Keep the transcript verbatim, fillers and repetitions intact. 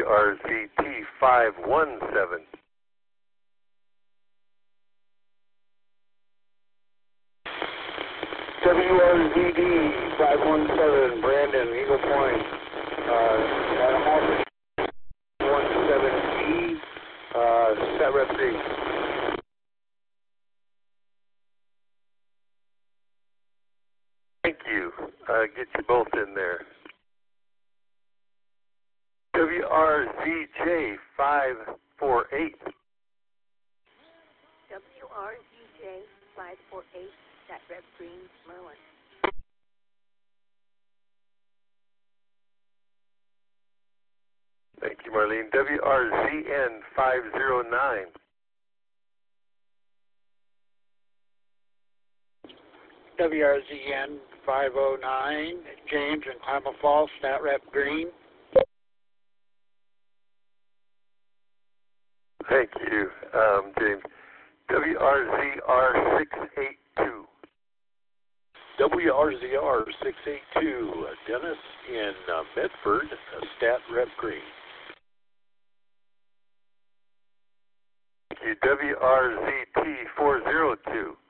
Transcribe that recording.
R Z T five one seven. W R Z D five one seven, Brandon, Eagle Point, uh, at one seven E, uh, Stat Rep three. Thank you. Uh, get you both in there. W R Z J five four eight. W R Z J five four eight, Stat Rep Green, Merlin. Thank you, Marlene. W R Z N five zero nine. W R Z N five oh nine, James in Klamath Falls, Stat Rep Green. Thank you, um, James. W R Z R six eight two. W R Z R six eight two, Dennis in uh, Medford, uh, Stat Rep Green. Thank you. W R Z T four zero two.